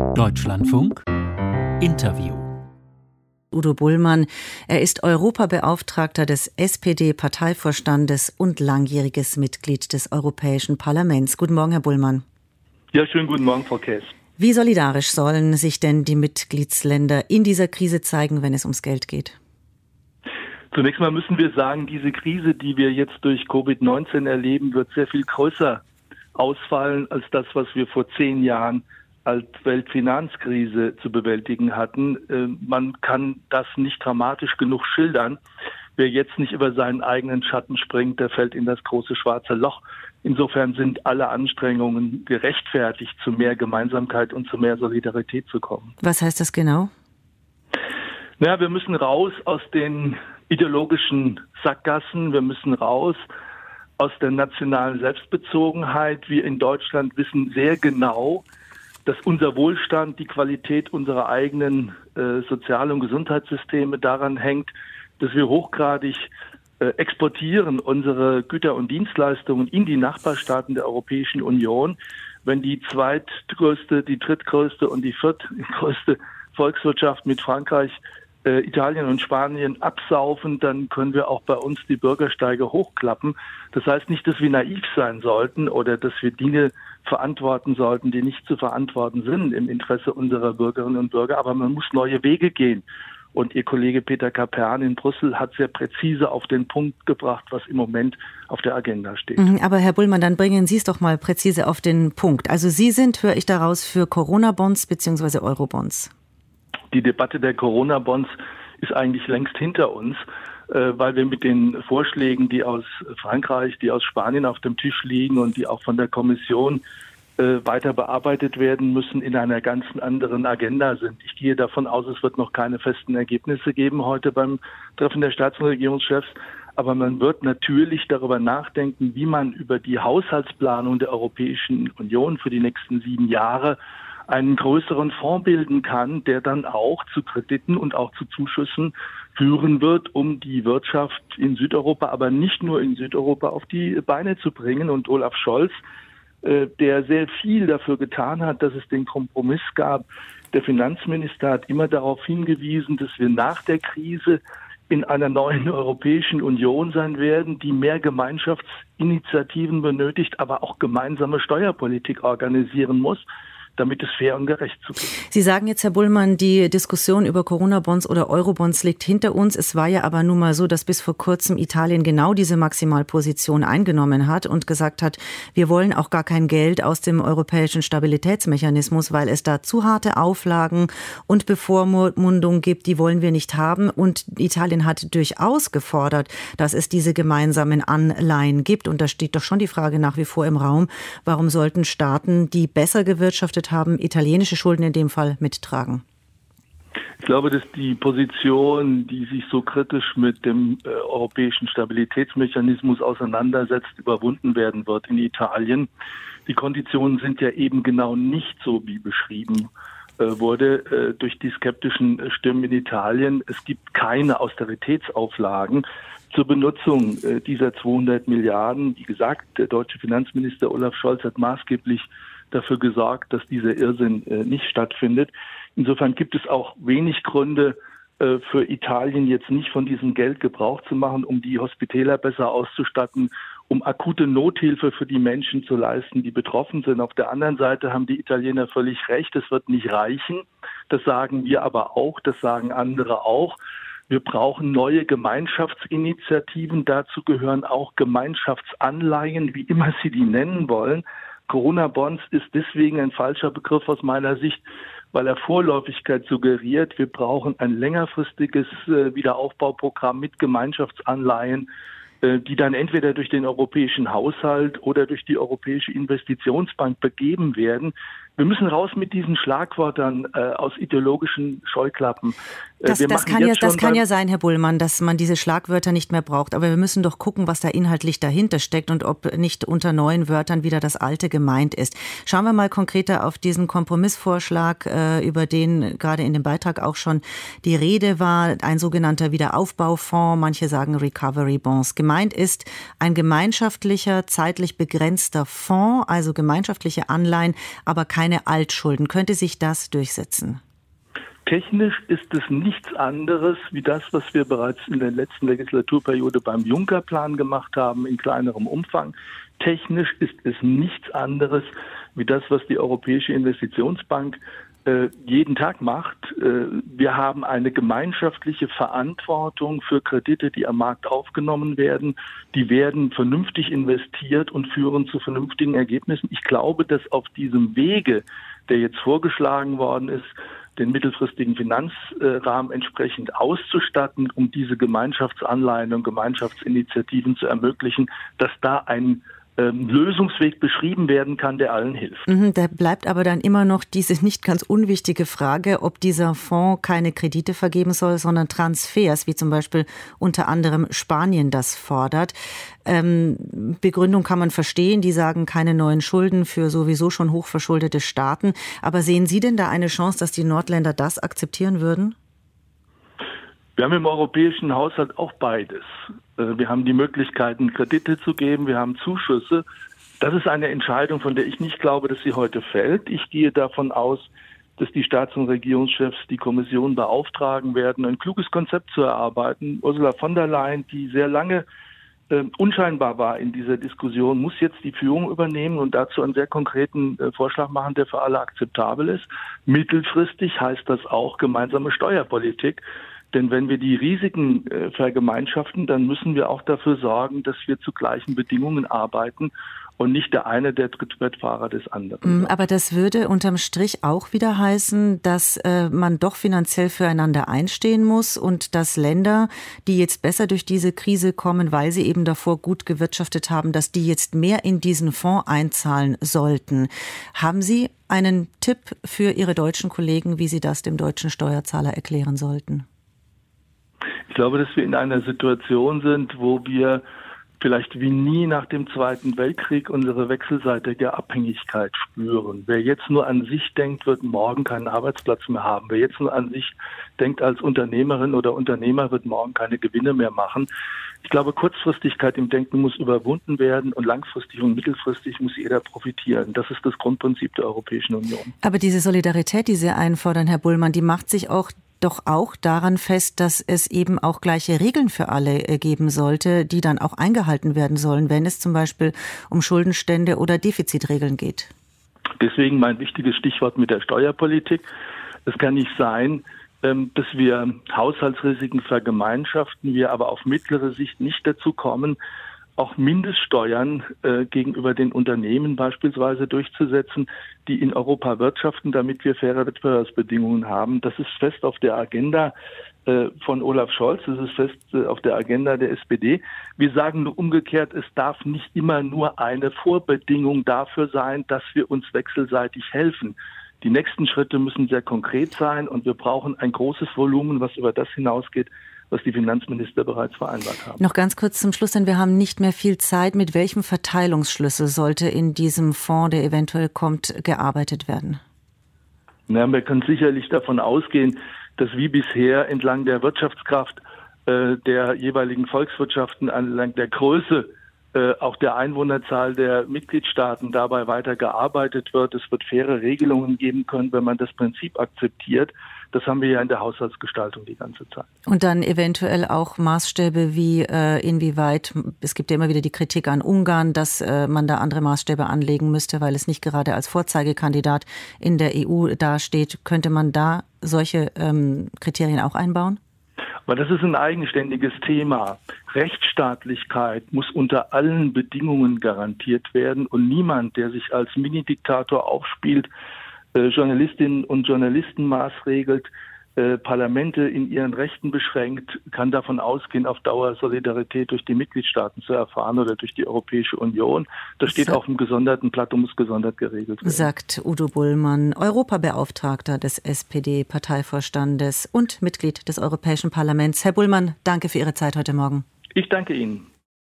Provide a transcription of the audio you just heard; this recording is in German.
Deutschlandfunk Interview. Udo Bullmann, er ist Europabeauftragter des SPD-Parteivorstandes und langjähriges Mitglied des Europäischen Parlaments. Guten Morgen, Herr Bullmann. Ja, schönen guten Morgen, Frau Käs. Wie solidarisch sollen sich denn die Mitgliedsländer in dieser Krise zeigen, wenn es ums Geld geht? Zunächst mal müssen wir sagen, diese Krise, die wir jetzt durch Covid-19 erleben, wird sehr viel größer ausfallen als das, was wir vor 10 Jahren als Weltfinanzkrise zu bewältigen hatten. Man kann das nicht dramatisch genug schildern. Wer jetzt nicht über seinen eigenen Schatten springt, der fällt in das große schwarze Loch. Insofern sind alle Anstrengungen gerechtfertigt, zu mehr Gemeinsamkeit und zu mehr Solidarität zu kommen. Was heißt das genau? Ja, wir müssen raus aus den ideologischen Sackgassen. Wir müssen raus aus der nationalen Selbstbezogenheit. Wir in Deutschland wissen sehr genau, dass unser Wohlstand, die Qualität unserer eigenen Sozial- und Gesundheitssysteme daran hängt, dass wir hochgradig exportieren unsere Güter und Dienstleistungen in die Nachbarstaaten der Europäischen Union. Wenn die zweitgrößte, die drittgrößte und die viertgrößte Volkswirtschaft mit Frankreich, Italien und Spanien absaufen, dann können wir auch bei uns die Bürgersteige hochklappen. Das heißt nicht, dass wir naiv sein sollten oder dass wir Dinge verantworten sollten, die nicht zu verantworten sind im Interesse unserer Bürgerinnen und Bürger. Aber man muss neue Wege gehen. Und Ihr Kollege Peter Kapern in Brüssel hat sehr präzise auf den Punkt gebracht, was im Moment auf der Agenda steht. Aber Herr Bullmann, dann bringen Sie es doch mal präzise auf den Punkt. Also Sie sind, höre ich daraus, für Corona-Bonds bzw. Euro-Bonds. Die Debatte der Corona-Bonds ist eigentlich längst hinter uns, weil wir mit den Vorschlägen, die aus Frankreich, die aus Spanien auf dem Tisch liegen und die auch von der Kommission weiter bearbeitet werden müssen, in einer ganz anderen Agenda sind. Ich gehe davon aus, es wird noch keine festen Ergebnisse geben heute beim Treffen der Staats- und Regierungschefs. Aber man wird natürlich darüber nachdenken, wie man über die Haushaltsplanung der Europäischen Union für die nächsten 7 Jahre einen größeren Fonds bilden kann, der dann auch zu Krediten und auch zu Zuschüssen führen wird, um die Wirtschaft in Südeuropa, aber nicht nur in Südeuropa, auf die Beine zu bringen. Und Olaf Scholz, der sehr viel dafür getan hat, dass es den Kompromiss gab, der Finanzminister hat immer darauf hingewiesen, dass wir nach der Krise in einer neuen Europäischen Union sein werden, die mehr Gemeinschaftsinitiativen benötigt, aber auch gemeinsame Steuerpolitik organisieren muss, damit es fair und gerecht zugeht. Sie sagen jetzt, Herr Bullmann, die Diskussion über Corona-Bonds oder Euro-Bonds liegt hinter uns. Es war ja aber nun mal so, dass bis vor kurzem Italien genau diese Maximalposition eingenommen hat und gesagt hat, wir wollen auch gar kein Geld aus dem europäischen Stabilitätsmechanismus, weil es da zu harte Auflagen und Bevormundung gibt, die wollen wir nicht haben. Und Italien hat durchaus gefordert, dass es diese gemeinsamen Anleihen gibt. Und da steht doch schon die Frage nach wie vor im Raum, warum sollten Staaten, die besser gewirtschaftet haben, italienische Schulden in dem Fall mittragen? Ich glaube, dass die Position, die sich so kritisch mit dem europäischen Stabilitätsmechanismus auseinandersetzt, überwunden werden wird in Italien. Die Konditionen sind ja eben genau nicht so, wie beschrieben wurde durch die skeptischen Stimmen in Italien. Es gibt keine Austeritätsauflagen zur Benutzung dieser 200 Milliarden. Wie gesagt, der deutsche Finanzminister Olaf Scholz hat maßgeblich dafür gesorgt, dass dieser Irrsinn nicht stattfindet. Insofern gibt es auch wenig Gründe für Italien, jetzt nicht von diesem Geld Gebrauch zu machen, um die Hospitäler besser auszustatten, um akute Nothilfe für die Menschen zu leisten, die betroffen sind. Auf der anderen Seite haben die Italiener völlig recht, es wird nicht reichen. Das sagen wir aber auch, das sagen andere auch. Wir brauchen neue Gemeinschaftsinitiativen. Dazu gehören auch Gemeinschaftsanleihen, wie immer Sie die nennen wollen. Corona-Bonds ist deswegen ein falscher Begriff aus meiner Sicht, weil er Vorläufigkeit suggeriert. Wir brauchen ein längerfristiges Wiederaufbauprogramm mit Gemeinschaftsanleihen, die dann entweder durch den europäischen Haushalt oder durch die Europäische Investitionsbank begeben werden. Wir müssen raus mit diesen Schlagwörtern aus ideologischen Scheuklappen. Das kann ja sein, Herr Bullmann, dass man diese Schlagwörter nicht mehr braucht. Aber wir müssen doch gucken, was da inhaltlich dahinter steckt und ob nicht unter neuen Wörtern wieder das Alte gemeint ist. Schauen wir mal konkreter auf diesen Kompromissvorschlag, über den gerade in dem Beitrag auch schon die Rede war. Ein sogenannter Wiederaufbaufonds, manche sagen Recovery Bonds. Gemeint ist ein gemeinschaftlicher, zeitlich begrenzter Fonds, also gemeinschaftliche Anleihen, aber kein keine Altschulden. Könnte sich das durchsetzen? Technisch ist es nichts anderes wie das, was wir bereits in der letzten Legislaturperiode beim Juncker-Plan gemacht haben, in kleinerem Umfang. Technisch ist es nichts anderes wie das, was die Europäische Investitionsbank jeden Tag macht. Wir haben eine gemeinschaftliche Verantwortung für Kredite, die am Markt aufgenommen werden. Die werden vernünftig investiert und führen zu vernünftigen Ergebnissen. Ich glaube, dass auf diesem Wege, der jetzt vorgeschlagen worden ist, den mittelfristigen Finanzrahmen entsprechend auszustatten, um diese Gemeinschaftsanleihen und Gemeinschaftsinitiativen zu ermöglichen, dass da ein Lösungsweg beschrieben werden kann, der allen hilft. Da bleibt aber dann immer noch diese nicht ganz unwichtige Frage, ob dieser Fonds keine Kredite vergeben soll, sondern Transfers, wie zum Beispiel unter anderem Spanien das fordert. Begründung kann man verstehen, die sagen keine neuen Schulden für sowieso schon hochverschuldete Staaten. Aber sehen Sie denn da eine Chance, dass die Nordländer das akzeptieren würden? Wir haben im europäischen Haushalt auch beides. Wir haben die Möglichkeiten, Kredite zu geben, wir haben Zuschüsse. Das ist eine Entscheidung, von der ich nicht glaube, dass sie heute fällt. Ich gehe davon aus, dass die Staats- und Regierungschefs die Kommission beauftragen werden, ein kluges Konzept zu erarbeiten. Ursula von der Leyen, die sehr lange unscheinbar war in dieser Diskussion, muss jetzt die Führung übernehmen und dazu einen sehr konkreten Vorschlag machen, der für alle akzeptabel ist. Mittelfristig heißt das auch gemeinsame Steuerpolitik. Denn wenn wir die Risiken vergemeinschaften, dann müssen wir auch dafür sorgen, dass wir zu gleichen Bedingungen arbeiten und nicht der eine der Trittbrettfahrer des anderen. Aber das würde unterm Strich auch wieder heißen, dass man doch finanziell füreinander einstehen muss und dass Länder, die jetzt besser durch diese Krise kommen, weil sie eben davor gut gewirtschaftet haben, dass die jetzt mehr in diesen Fonds einzahlen sollten. Haben Sie einen Tipp für Ihre deutschen Kollegen, wie Sie das dem deutschen Steuerzahler erklären sollten? Ich glaube, dass wir in einer Situation sind, wo wir vielleicht wie nie nach dem Zweiten Weltkrieg unsere wechselseitige Abhängigkeit spüren. Wer jetzt nur an sich denkt, wird morgen keinen Arbeitsplatz mehr haben. Wer jetzt nur an sich denkt als Unternehmerin oder Unternehmer, wird morgen keine Gewinne mehr machen. Ich glaube, Kurzfristigkeit im Denken muss überwunden werden und langfristig und mittelfristig muss jeder profitieren. Das ist das Grundprinzip der Europäischen Union. Aber diese Solidarität, die Sie einfordern, Herr Bullmann, die macht sich doch auch daran fest, dass es eben auch gleiche Regeln für alle geben sollte, die dann auch eingehalten werden sollen, wenn es zum Beispiel um Schuldenstände oder Defizitregeln geht. Deswegen mein wichtiges Stichwort mit der Steuerpolitik. Es kann nicht sein, dass wir Haushaltsrisiken vergemeinschaften, wir aber auf mittlere Sicht nicht dazu kommen, auch Mindeststeuern gegenüber den Unternehmen beispielsweise durchzusetzen, die in Europa wirtschaften, damit wir faire Wettbewerbsbedingungen haben. Das ist fest auf der Agenda von Olaf Scholz, das ist fest auf der Agenda der SPD. Wir sagen nur umgekehrt, es darf nicht immer nur eine Vorbedingung dafür sein, dass wir uns wechselseitig helfen. Die nächsten Schritte müssen sehr konkret sein und wir brauchen ein großes Volumen, was über das hinausgeht, was die Finanzminister bereits vereinbart haben. Noch ganz kurz zum Schluss, denn wir haben nicht mehr viel Zeit. Mit welchem Verteilungsschlüssel sollte in diesem Fonds, der eventuell kommt, gearbeitet werden? Na, wir können sicherlich davon ausgehen, dass wie bisher entlang der Wirtschaftskraft der jeweiligen Volkswirtschaften, entlang der Größe auch der Einwohnerzahl der Mitgliedstaaten dabei weiter gearbeitet wird. Es wird faire Regelungen geben können, wenn man das Prinzip akzeptiert. Das haben wir ja in der Haushaltsgestaltung die ganze Zeit. Und dann eventuell auch Maßstäbe wie inwieweit, es gibt ja immer wieder die Kritik an Ungarn, dass man da andere Maßstäbe anlegen müsste, weil es nicht gerade als Vorzeigekandidat in der EU dasteht. Könnte man da solche Kriterien auch einbauen? Aber das ist ein eigenständiges Thema. Rechtsstaatlichkeit muss unter allen Bedingungen garantiert werden und niemand, der sich als Mini-Diktator aufspielt, Journalistinnen und Journalisten maßregelt, Parlamente in ihren Rechten beschränkt, kann davon ausgehen, auf Dauer Solidarität durch die Mitgliedstaaten zu erfahren oder durch die Europäische Union. Das steht auf einem gesonderten Blatt und muss gesondert geregelt werden. Sagt Udo Bullmann, Europabeauftragter des SPD-Parteivorstandes und Mitglied des Europäischen Parlaments. Herr Bullmann, danke für Ihre Zeit heute Morgen. Ich danke Ihnen.